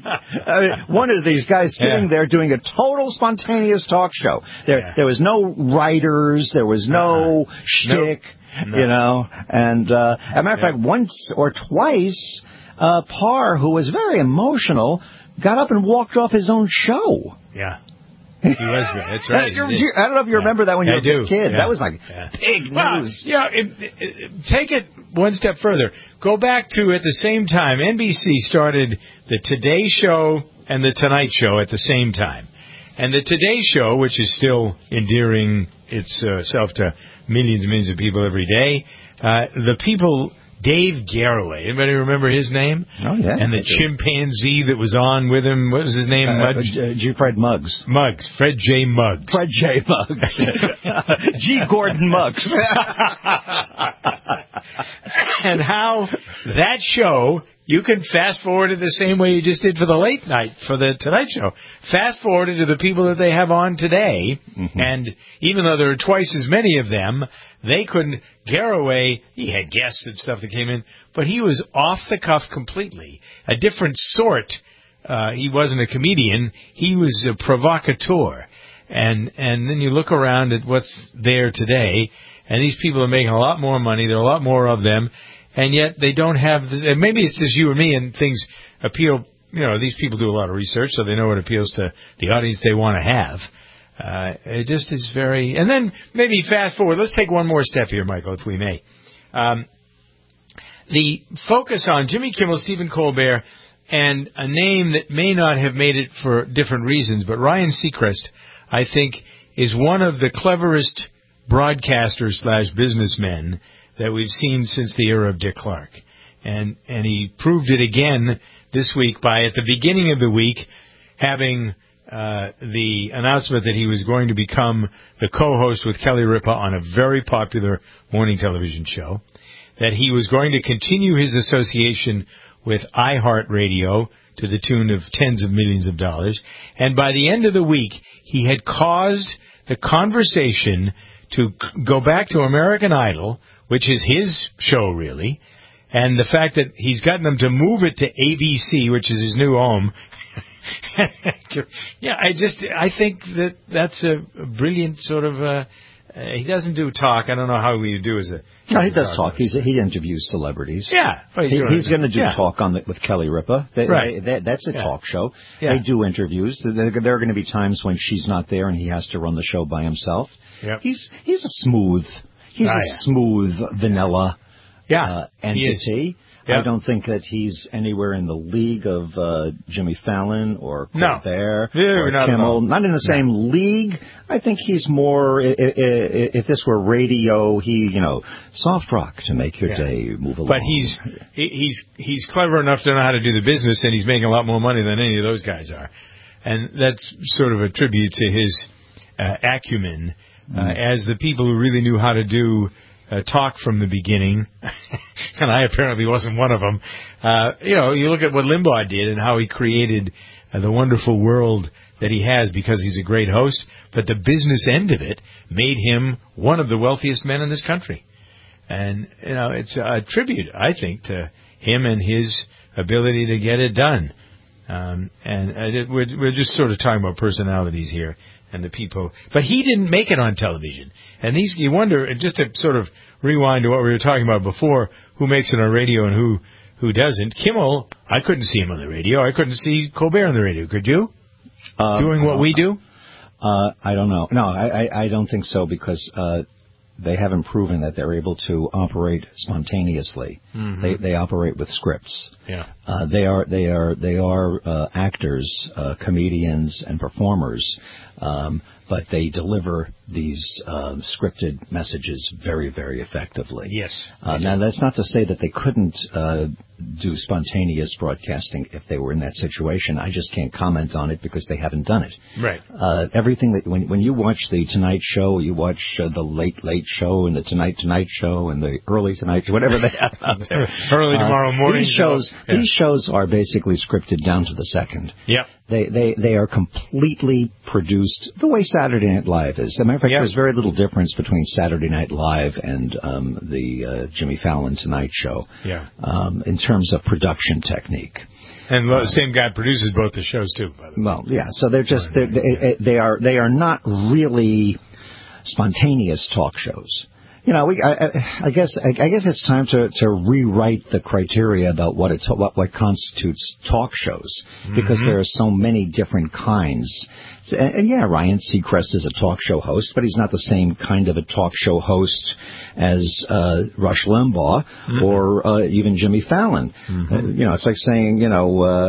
uh, one of these guys sitting yeah. there doing a total spontaneous talk show. There, yeah. there was no writers. There was no uh-huh. shtick. Nope. No. You know, and uh, as a matter of yeah. fact, once or twice, uh, Parr, who was very emotional, got up and walked off his own show. Yeah. He was good. That's right. I don't know if you remember that when you I were do. a kid. Yeah. That was like yeah. big well, news. Yeah, it, it, take it one step further. Go back to, at the same time, N B C started the Today Show and the Tonight Show at the same time. And the Today Show, which is still endearing itself to millions and millions of people every day, uh, the people Dave Garroway. Anybody remember his name? Oh, yeah. And the chimpanzee that was on with him, what was his name? Uh, Mud? G. G. Fred Muggs. Muggs. Fred J. Muggs. Fred J. Muggs. G. Gordon Muggs. And how that show, you can fast forward it the same way you just did for the late night, for the Tonight Show. Fast forward it to the people that they have on today, mm-hmm. and even though there are twice as many of them, they couldn't. Garroway, he had guests and stuff that came in, but he was off the cuff completely. A different sort. Uh, he wasn't a comedian. He was a provocateur. And, and then you look around at what's there today, and these people are making a lot more money. There are a lot more of them. And yet they don't have this. And maybe it's just you and me, and things appeal. You know, these people do a lot of research, so they know what appeals to the audience they want to have. Uh, it just is very. And then maybe fast forward. Let's take one more step here, Michael, if we may. Um, the focus on Jimmy Kimmel, Stephen Colbert, and a name that may not have made it for different reasons, but Ryan Seacrest, I think, is one of the cleverest broadcasters slash businessmen that we've seen since the era of Dick Clark. And and he proved it again this week by, at the beginning of the week, having uh, the announcement that he was going to become the co-host with Kelly Ripa on a very popular morning television show, that he was going to continue his association with iHeartRadio to the tune of tens of millions of dollars, and by the end of the week, he had caused the conversation to go back to American Idol, which is his show, really, and the fact that he's gotten them to move it to A B C, which is his new home. yeah, I just, I think that that's a, a brilliant sort of, uh, uh, he doesn't do talk. I don't know how we do as a... No, he does talk. He's, he interviews celebrities. Yeah. Well, he's, he, he's going to do yeah. talk on the, with Kelly Ripa. They, right. They, they, that's a yeah. talk show. Yeah. They do interviews. There, there are going to be times when she's not there and he has to run the show by himself. Yep. He's he's a smooth, he's ah, a yeah. smooth vanilla yeah, uh, entity. Yep. I don't think that he's anywhere in the league of uh, Jimmy Fallon or Colbert no. or not Kimmel. Not in the same no. league. I think he's more. If, if this were radio, he you know soft rock to make your yeah. day move along. But he's he's he's clever enough to know how to do the business, and he's making a lot more money than any of those guys are, and that's sort of a tribute to his uh, acumen uh, mm. as the people who really knew how to do. Uh, talk from the beginning, and I apparently wasn't one of them. Uh, you know, you look at what Limbaugh did and how he created uh, the wonderful world that he has because he's a great host, but the business end of it made him one of the wealthiest men in this country. And, you know, it's a tribute, I think, to him and his ability to get it done. Um, and uh, we're, we're just sort of talking about personalities here. And the people, but he didn't make it on television. And these, you wonder, just to sort of rewind to what we were talking about before, who makes it on radio and who, who doesn't. Kimmel, I couldn't see him on the radio. I couldn't see Colbert on the radio. Could you? Uh, Doing what we do? Uh, I don't know. No, I, I, I don't think so because, uh, they haven't proven that they're able to operate spontaneously. Mm-hmm. They they operate with scripts. Yeah. Uh, they are they are they are uh, actors, uh, comedians, and performers, um, but they deliver these uh, scripted messages very very effectively. Yes. Uh, now that's not to say that they couldn't uh, do spontaneous broadcasting if they were in that situation. I just can't comment on it because they haven't done it. Right. Uh, everything that when when you watch the Tonight Show, you watch uh, the Late Late Show and the Tonight Tonight Show and the Early Tonight Show, whatever they have out there. Early tomorrow uh, morning. These shows, yeah. these shows are basically scripted down to the second. Yep. They they they are completely produced the way Saturday Night Live is. As a matter of fact, yep. there's very little difference between Saturday Night Live and um, the uh, Jimmy Fallon Tonight Show. Yeah. Um, in terms of production technique. And the same guy produces both the shows too, by the way. Well, yeah. So they're just they're, they, they are they are not really spontaneous talk shows. You know, we, I, I guess I, I guess it's time to, to rewrite the criteria about what it's what what constitutes talk shows because mm-hmm. there are so many different kinds. And, and yeah, Ryan Seacrest is a talk show host, but he's not the same kind of a talk show host as uh, Rush Limbaugh mm-hmm. or uh, even Jimmy Fallon. Mm-hmm. Uh, you know, it's like saying, you know. Uh,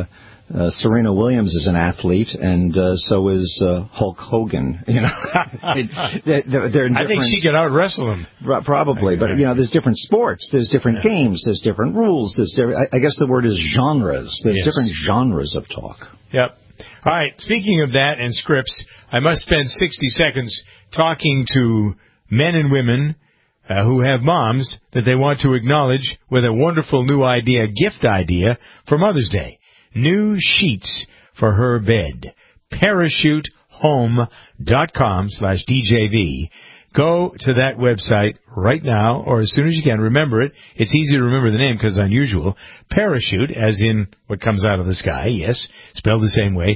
Uh, Serena Williams is an athlete, and uh, so is uh, Hulk Hogan. You know, they're, they're in I think she could out wrestle him. Probably, but you know, there's different sports, there's different yeah. games, there's different rules. There's, I, I guess the word is genres. There's yes. different genres of talk. Yep. All right. Speaking of that and scripts, I must spend sixty seconds talking to men and women uh, who have moms that they want to acknowledge with a wonderful new idea, gift idea for Mother's Day. New sheets for her bed. parachutehome.com slash DJV. Go to that website right now, or as soon as you can. Remember it. It's easy to remember the name because it's unusual. Parachute, as in what comes out of the sky, yes, spelled the same way.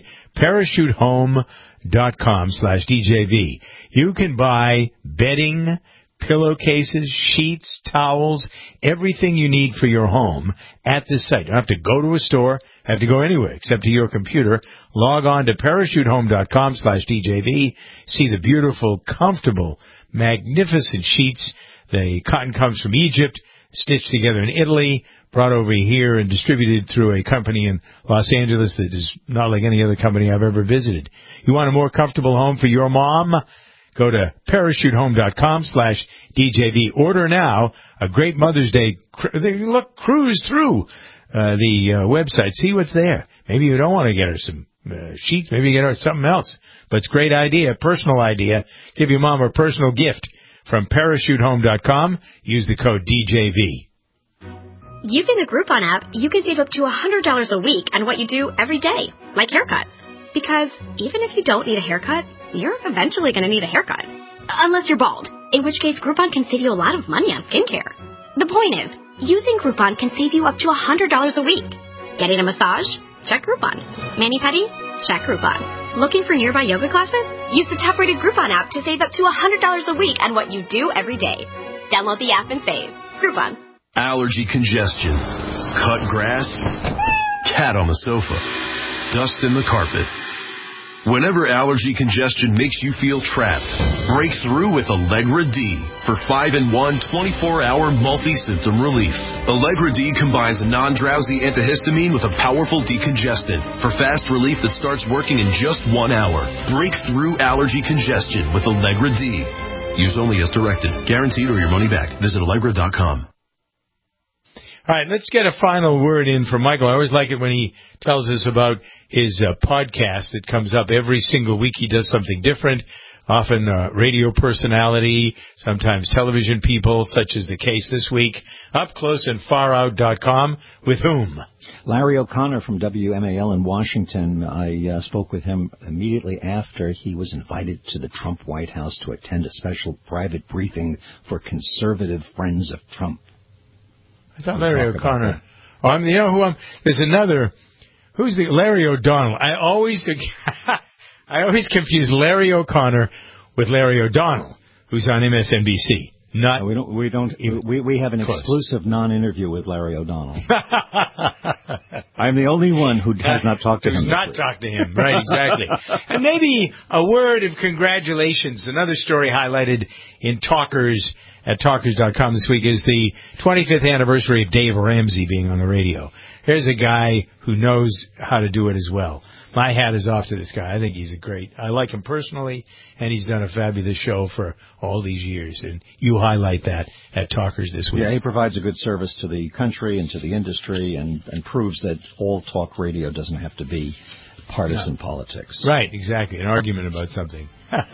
parachutehome.com slash DJV. You can buy bedding, pillowcases, sheets, towels, everything you need for your home at this site. You don't have to go to a store, have to go anywhere except to your computer. Log on to parachutehome.com slash DJV. See the beautiful, comfortable, magnificent sheets. The cotton comes from Egypt, stitched together in Italy, brought over here and distributed through a company in Los Angeles that is not like any other company I've ever visited. You want a more comfortable home for your mom? Go to parachutehome.com slash DJV. Order now. A great Mother's Day. Look, cruise through uh, the uh, website. See what's there. Maybe you don't want to get her some uh, sheets. Maybe you get her something else. But it's a great idea, personal idea. Give your mom a personal gift from parachutehome dot com. Use the code D J V. Using the Groupon app, you can save up to one hundred dollars a week on what you do every day, like haircuts. Because even if you don't need a haircut, you're eventually going to need a haircut. Unless you're bald, in which case Groupon can save you a lot of money on skincare. The point is, using Groupon can save you up to one hundred dollars a week. Getting a massage? Check Groupon. Mani-pedi? Check Groupon. Looking for nearby yoga classes? Use the top-rated Groupon app to save up to one hundred dollars a week on what you do every day. Download the app and save. Groupon. Allergy congestion. Cut grass. Cat on the sofa. Dust in the carpet. Whenever allergy congestion makes you feel trapped, break through with Allegra D for five in one twenty-four hour multi-symptom relief. Allegra D combines a non-drowsy antihistamine with a powerful decongestant for fast relief that starts working in just one hour. Break through allergy congestion with Allegra D. Use only as directed. Guaranteed or your money back. Visit Allegra dot com. All right, let's get a final word in from Michael. I always like it when he tells us about his uh, podcast that comes up every single week. He does something different, often uh, radio personality, sometimes television people, such as the case this week. Up Close and Far Out dot com. With whom? Larry O'Connor from W M A L in Washington. I uh, spoke with him immediately after he was invited to the Trump White House to attend a special private briefing for conservative friends of Trump. I thought Larry O'Connor. Oh, I'm, you know who I'm? There's another. Who's the Larry O'Donnell? I always, I always confuse Larry O'Connor with Larry O'Donnell, who's on M S N B C. Not no, we don't. We don't. We we have an close. exclusive non-interview with Larry O'Donnell. I'm the only one who has not talked to him. Who's not week. talked to him, right? Exactly. And maybe a word of congratulations. Another story highlighted in Talkers at talkers dot com this week is the twenty-fifth anniversary of Dave Ramsey being on the radio. Here's a guy who knows how to do it as well. My hat is off to this guy. I think he's a great. I like him personally, and he's done a fabulous show for all these years. And you highlight that at Talkers this week. Yeah, he provides a good service to the country and to the industry, and, and proves that all talk radio doesn't have to be partisan no. politics. Right, exactly. An argument about something.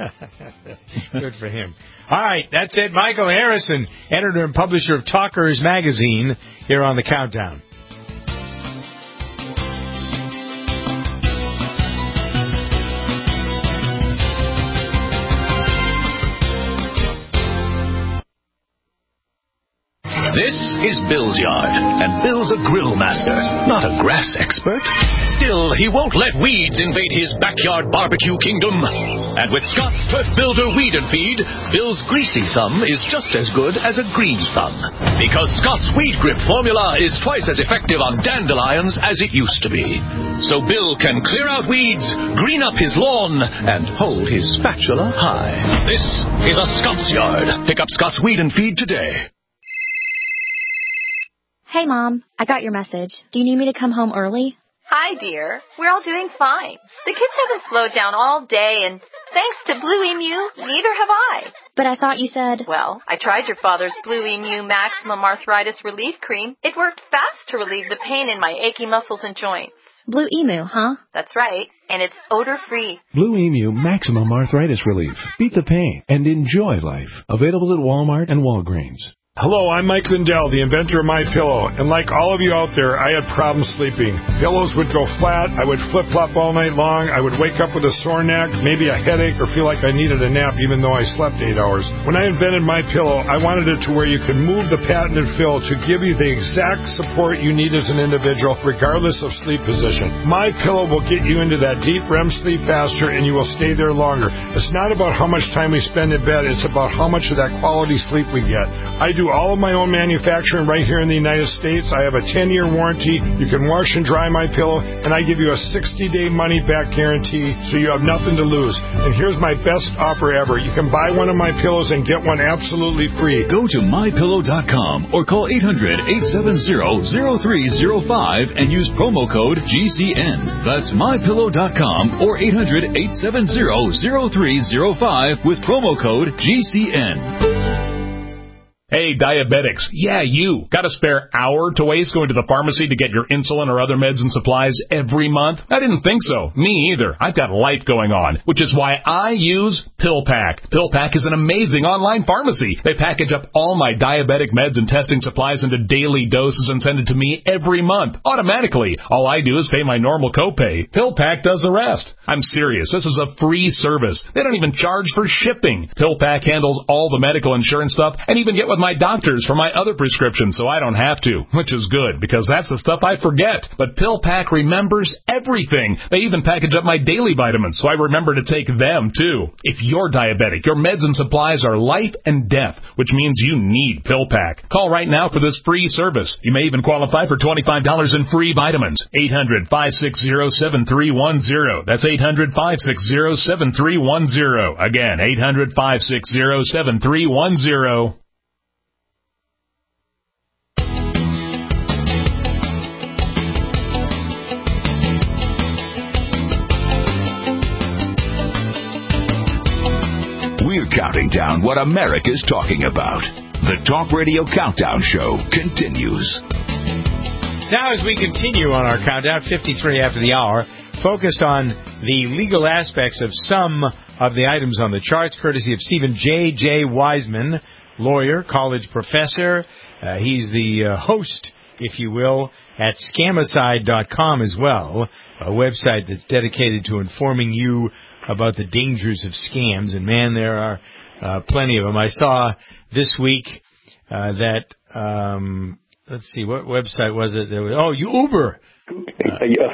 Good for him. All right, that's it. Michael Harrison, editor and publisher of Talkers Magazine, here on the Countdown. This is Bill's yard, and Bill's a grill master, not a grass expert. Still, he won't let weeds invade his backyard barbecue kingdom. And with Scott Turf Builder Weed and Feed, Bill's greasy thumb is just as good as a green thumb. Because Scott's Weed Grip formula is twice as effective on dandelions as it used to be. So Bill can clear out weeds, green up his lawn, and hold his spatula high. This is a Scott's yard. Pick up Scott's Weed and Feed today. Hey, Mom, I got your message. Do you need me to come home early? Hi, dear. We're all doing fine. The kids haven't slowed down all day, and thanks to Blue Emu, neither have I. But I thought you said... Well, I tried your father's Blue Emu Maximum Arthritis Relief Cream. It worked fast to relieve the pain in my achy muscles and joints. Blue Emu, huh? That's right, and it's odor-free. Blue Emu Maximum Arthritis Relief. Beat the pain and enjoy life. Available at Walmart and Walgreens. Hello, I'm Mike Lindell, the inventor of MyPillow, and like all of you out there, I had problems sleeping. Pillows would go flat, I would flip-flop all night long, I would wake up with a sore neck, maybe a headache, or feel like I needed a nap even though I slept eight hours. When I invented MyPillow, I wanted it to where you could move the patented fill to give you the exact support you need as an individual, regardless of sleep position. MyPillow will get you into that deep R E M sleep faster, and you will stay there longer. It's not about how much time we spend in bed, it's about how much of that quality sleep we get. I do all of my own manufacturing right here in the United States. I have a ten-year warranty. You can wash and dry my pillow, and I give you a sixty-day money-back guarantee, so you have nothing to lose. And here's my best offer ever. You can buy one of my pillows and get one absolutely free. Go to my pillow dot com or call eight hundred, eight seven zero, zero three zero five and use promo code G C N. That's my pillow dot com or eight hundred, eight seven zero, zero three zero five with promo code G C N. Hey, diabetics. Yeah, you. Got a spare hour to waste going to the pharmacy to get your insulin or other meds and supplies every month? I didn't think so. Me either. I've got life going on, which is why I use PillPack. PillPack is an amazing online pharmacy. They package up all my diabetic meds and testing supplies into daily doses and send it to me every month, automatically. All I do is pay my normal copay. PillPack does the rest. I'm serious. This is a free service. They don't even charge for shipping. PillPack handles all the medical insurance stuff and even get with my doctors for my other prescriptions, so I don't have to, which is good, because that's the stuff I forget. But PillPack remembers everything. They even package up my daily vitamins, so I remember to take them, too. If you're diabetic, your meds and supplies are life and death, which means you need PillPack. Call right now for this free service. You may even qualify for twenty-five dollars in free vitamins. eight hundred, five six zero, seven three one zero. That's eight hundred, five six zero, seven three one zero. Again, eight hundred, five six zero, seven three one zero. We're counting down what America's talking about. The Talk Radio Countdown Show continues. Now, as we continue on our countdown, fifty-three after the hour, focus on the legal aspects of some of the items on the charts, courtesy of Stephen J. J. Wiseman, lawyer, college professor. Uh, he's the uh, host, if you will, at scamicide dot com as well, a website that's dedicated to informing you about the dangers of scams. And, man, there are uh, plenty of them. I saw this week uh, that, um, let's see, what website was it? There was, oh, Uber. Uh,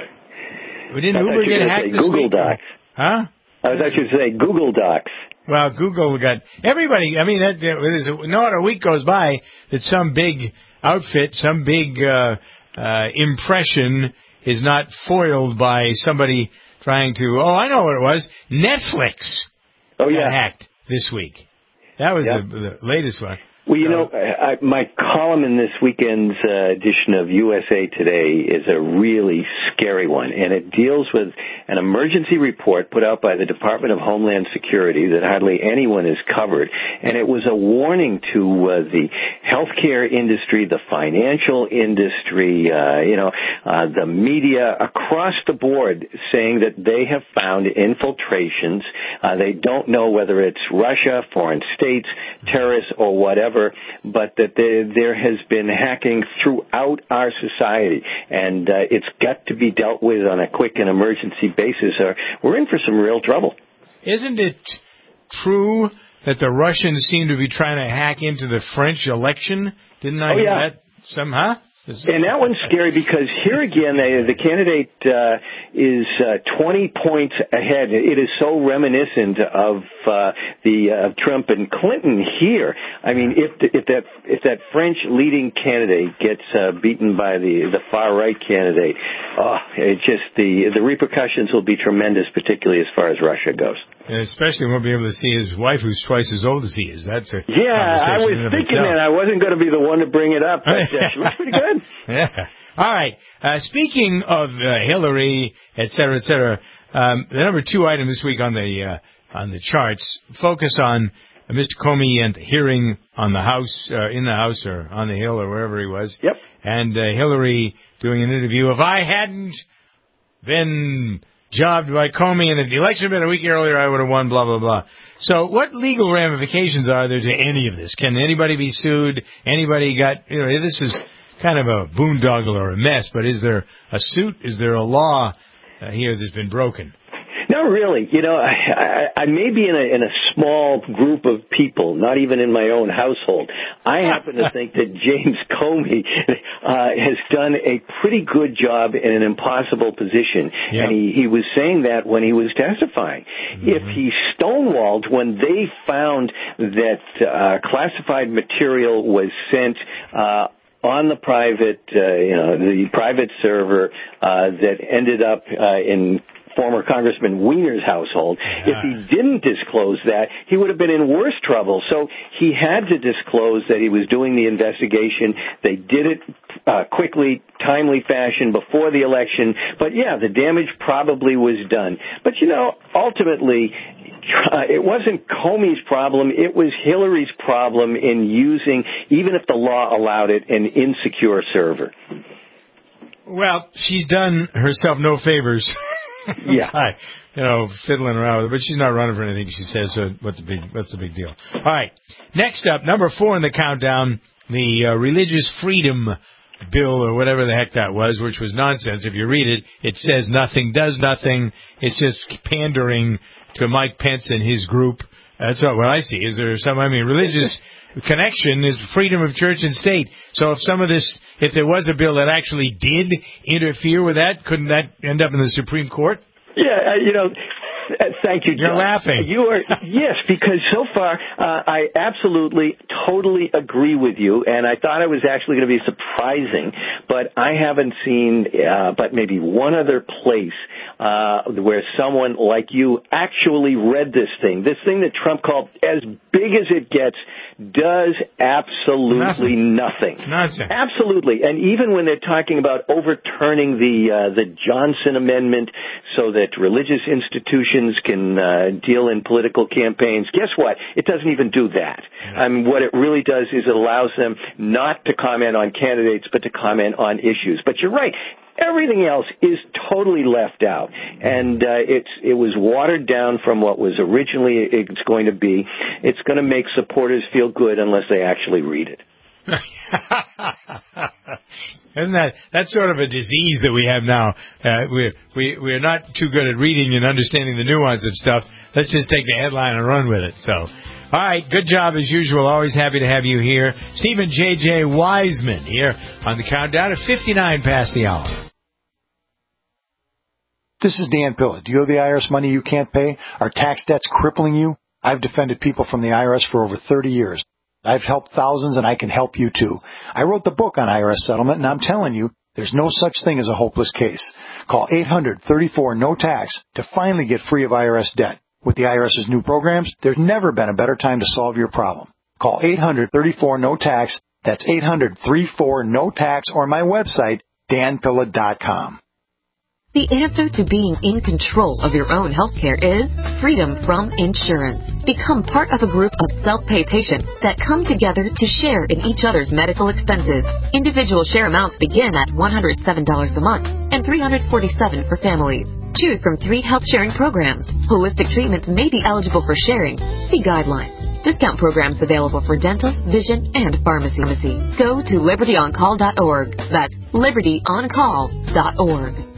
didn't Uber get hacked this Google week? Docs. Huh? I was actually going to say Google Docs. Well, Google got everybody. I mean, that, there's a, not a week goes by that some big outfit, some big uh, uh, impression is not foiled by somebody trying to. Oh, I know what it was. Netflix. Oh yeah, got hacked this week. That was yep. the, the latest one. Well, you know, I, my column in this weekend's uh, edition of U S A Today is a really scary one, and it deals with an emergency report put out by the Department of Homeland Security that hardly anyone has covered, and it was a warning to uh, the healthcare industry, the financial industry, uh, you know, uh, the media across the board, saying that they have found infiltrations. Uh, they don't know whether it's Russia, foreign states, terrorists, or whatever, but that there, there has been hacking throughout our society, and uh, it's got to be dealt with on a quick and emergency basis, or we're in for some real trouble. Isn't it true that the Russians seem to be trying to hack into the French election? Didn't I oh, hear yeah. that somehow? And that one's scary because here again, the, the candidate uh, is uh, twenty points ahead. It is so reminiscent of uh, the uh, Trump and Clinton here. I mean, if the, if that if that French leading candidate gets uh, beaten by the the far right candidate, oh, it just the the repercussions will be tremendous, particularly as far as Russia goes. And especially won't be able to see his wife, who's twice as old as he is. That's a yeah. I was thinking itself. that I wasn't going to be the one to bring it up, but uh, she looks pretty good. Yeah. All right. Uh, speaking of uh, Hillary, et cetera, et cetera, um, the number two item this week on the uh, on the charts focus on uh, Mister Comey and the hearing on the House, uh, in the House or on the Hill or wherever he was. Yep. And uh, Hillary doing an interview. If I hadn't been jobbed by Comey, and if the election had been a week earlier, I would have won, blah, blah, blah. So what legal ramifications are there to any of this? Can anybody be sued? Anybody got, you know, this is kind of a boondoggle or a mess, but is there a suit? Is there a law uh, here that's been broken? Not really. You know, I, I, I may be in a, in a small group of people, not even in my own household. I happen to think that James Comey uh, has done a pretty good job in an impossible position. Yeah. And he, he was saying that when he was testifying. Mm-hmm. If he stonewalled when they found that uh, classified material was sent uh on the private, uh, you know, the private server uh, that ended up uh, in former Congressman Weiner's household. Yeah. If he didn't disclose that, he would have been in worse trouble. So he had to disclose that he was doing the investigation. They did it uh, quickly, timely fashion before the election. But, yeah, the damage probably was done. But, you know, ultimately, Uh, it wasn't Comey's problem. It was Hillary's problem in using, even if the law allowed it, an insecure server. Well, she's done herself no favors. Yeah. By, you know, fiddling around with it, but she's not running for anything, she says, so what's the big, what's the big deal? All right. Next up, number four in the countdown, the uh, Religious Freedom Bill or whatever the heck that was, which was nonsense. If you read it, it says nothing, does nothing. It's just pandering to Mike Pence and his group. That's not what I see. Is there some, I mean, religious connection is freedom of church and state. So if some of this, if there was a bill that actually did interfere with that, couldn't that end up in the Supreme Court? Yeah, uh, you know, Uh, thank you, John. You're laughing. You are, yes, because so far uh, I absolutely, totally agree with you, and I thought it was actually going to be surprising, but I haven't seen, uh, but maybe one other place uh, where someone like you actually read this thing. This thing that Trump called as big as it gets does absolutely nothing. nothing. Nonsense. Absolutely, and even when they're talking about overturning the uh, the Johnson Amendment so that religious institutions can uh, deal in political campaigns. Guess what? It doesn't even do that. I mean, what it really does is it allows them not to comment on candidates, but to comment on issues. But you're right. Everything else is totally left out, and uh, it's it was watered down from what was originally it's going to be. It's going to make supporters feel good unless they actually read it. Isn't that that's sort of a disease that we have now? Uh, we we we're not too good at reading and understanding the nuance of stuff. Let's just take the headline and run with it. So, all right, good job as usual. Always happy to have you here, Stephen J J Wiseman here on the countdown at fifty-nine past the hour. This is Dan Pilla. Do you owe the I R S money you can't pay? Are tax debts crippling you? I've defended people from the I R S for over thirty years. I've helped thousands, and I can help you, too. I wrote the book on I R S settlement, and I'm telling you, there's no such thing as a hopeless case. Call eight hundred, thirty-four, no tax to finally get free of I R S debt. With the IRS's new programs, there's never been a better time to solve your problem. Call eight hundred, thirty-four, no tax. That's eight hundred, thirty-four, no tax, or my website, dan pilla dot com. The answer to being in control of your own healthcare is freedom from insurance. Become part of a group of self-pay patients that come together to share in each other's medical expenses. Individual share amounts begin at one hundred seven dollars a month and three hundred forty-seven dollars for families. Choose from three health sharing programs. Holistic treatments may be eligible for sharing. See guidelines. Discount programs available for dental, vision, and pharmacy. Go to liberty on call dot org. That's liberty on call dot org.